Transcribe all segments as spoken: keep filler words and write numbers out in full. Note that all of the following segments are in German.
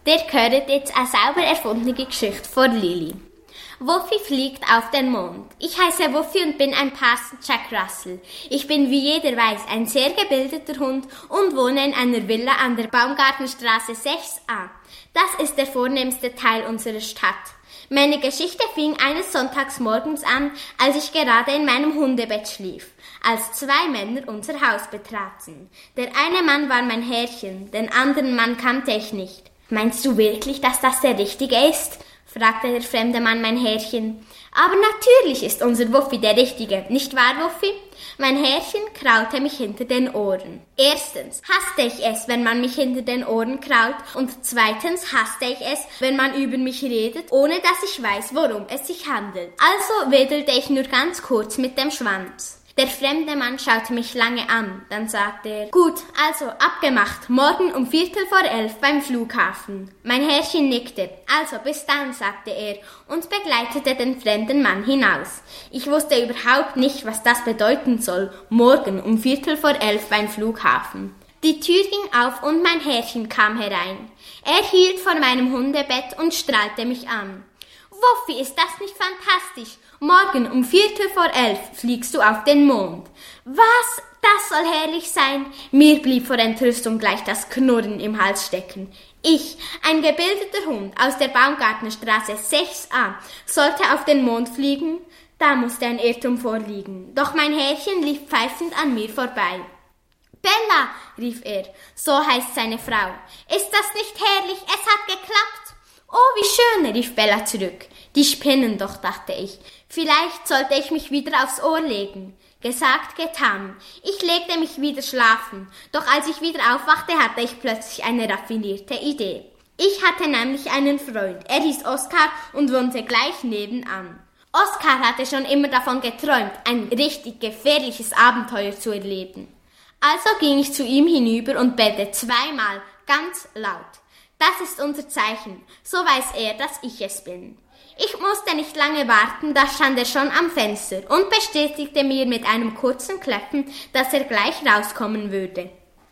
Der gehört jetzt eine sauber erfundene Geschichte von Lili. Wuffi fliegt auf den Mond. Ich heiße Wuffi und bin ein Parson Jack Russell. Ich bin, wie jeder weiß, ein sehr gebildeter Hund und wohne in einer Villa an der Baumgartenstraße sechs a. Das ist der vornehmste Teil unserer Stadt. Meine Geschichte fing eines Sonntags morgens an, als ich gerade in meinem Hundebett schlief, als zwei Männer unser Haus betraten. Der eine Mann war mein Herrchen, den anderen Mann kannte ich nicht. »Meinst du wirklich, dass das der Richtige ist?« fragte der fremde Mann mein Herrchen. »Aber natürlich ist unser Wuffi der Richtige, nicht wahr, Wuffi?« Mein Herrchen kraulte mich hinter den Ohren. Erstens hasste ich es, wenn man mich hinter den Ohren kraut, und zweitens hasste ich es, wenn man über mich redet, ohne dass ich weiß, worum es sich handelt. Also wedelte ich nur ganz kurz mit dem Schwanz. Der fremde Mann schaute mich lange an, dann sagte er, »Gut, also abgemacht, morgen um Viertel vor elf beim Flughafen.« Mein Herrchen nickte, »Also bis dann«, sagte er und begleitete den fremden Mann hinaus. Ich wusste überhaupt nicht, was das bedeuten soll, morgen um Viertel vor elf beim Flughafen. Die Tür ging auf und mein Herrchen kam herein. Er hielt vor meinem Hundebett und strahlte mich an. »Wuffi, ist das nicht fantastisch? Morgen um Viertel vor elf fliegst du auf den Mond.« »Was? Das soll herrlich sein?« Mir blieb vor Entrüstung gleich das Knurren im Hals stecken. Ich, ein gebildeter Hund aus der Baumgartenstraße sechs a, sollte auf den Mond fliegen? Da musste ein Irrtum vorliegen. Doch mein Herrchen lief pfeifend an mir vorbei. »Bella«, rief er, so heißt seine Frau, »ist das nicht herrlich? Es hat geklappt!« »Oh, wie schön«, rief Bella zurück. »Die spinnen doch«, dachte ich. »Vielleicht sollte ich mich wieder aufs Ohr legen.« Gesagt, getan. Ich legte mich wieder schlafen, doch als ich wieder aufwachte, hatte ich plötzlich eine raffinierte Idee. Ich hatte nämlich einen Freund, er hieß Oskar und wohnte gleich nebenan. Oskar hatte schon immer davon geträumt, ein richtig gefährliches Abenteuer zu erleben. Also ging ich zu ihm hinüber und bellte zweimal, ganz laut. Das ist unser Zeichen, so weiß er, dass ich es bin. Ich musste nicht lange warten, da stand er schon am Fenster und bestätigte mir mit einem kurzen Kläffen, dass er gleich rauskommen würde.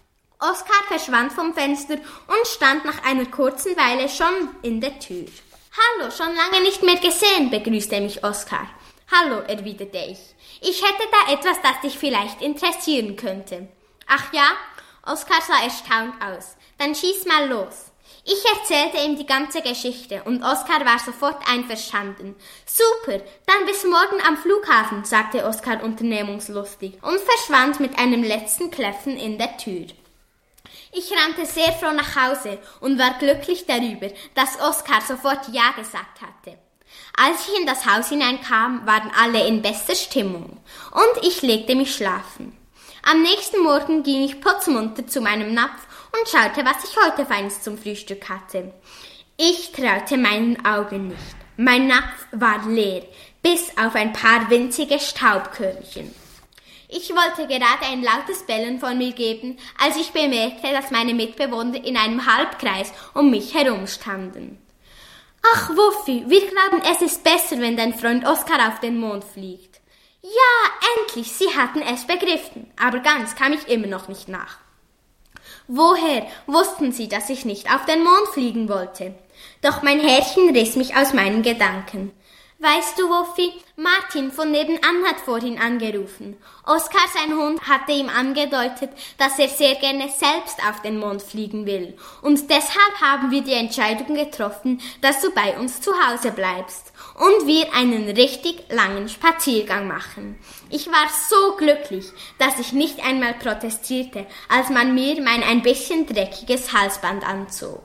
Oskar verschwand vom Fenster und stand nach einer kurzen Weile schon in der Tür. »Hallo, schon lange nicht mehr gesehen«, begrüßte mich Oskar. »Hallo«, erwiderte ich. »Ich hätte da etwas, das dich vielleicht interessieren könnte.« »Ach ja?« Oskar sah erstaunt aus. »Dann schieß mal los.« Ich erzählte ihm die ganze Geschichte und Oskar war sofort einverstanden. »Super, dann bis morgen am Flughafen«, sagte Oskar unternehmungslustig und verschwand mit einem letzten Kläffen in der Tür. Ich rannte sehr froh nach Hause und war glücklich darüber, dass Oskar sofort Ja gesagt hatte. Als ich in das Haus hineinkam, waren alle in bester Stimmung und ich legte mich schlafen. Am nächsten Morgen ging ich putzmunter zu meinem Napf und schaute, was ich heute Feines zum Frühstück hatte. Ich traute meinen Augen nicht. Mein Napf war leer, bis auf ein paar winzige Staubkörnchen. Ich wollte gerade ein lautes Bellen von mir geben, als ich bemerkte, dass meine Mitbewohner in einem Halbkreis um mich herum standen. »Ach, Wuffi, wir glauben, es ist besser, wenn dein Freund Oskar auf den Mond fliegt.« »Ja, endlich, sie hatten es begriffen, aber ganz kam ich immer noch nicht nach.« »Woher wussten Sie, dass ich nicht auf den Mond fliegen wollte?« Doch mein Herrchen riss mich aus meinen Gedanken. »Weißt du, Wuffi, Martin von nebenan hat vorhin angerufen. Oskar, sein Hund, hatte ihm angedeutet, dass er sehr gerne selbst auf den Mond fliegen will. Und deshalb haben wir die Entscheidung getroffen, dass du bei uns zu Hause bleibst und wir einen richtig langen Spaziergang machen.« Ich war so glücklich, dass ich nicht einmal protestierte, als man mir mein ein bisschen dreckiges Halsband anzog.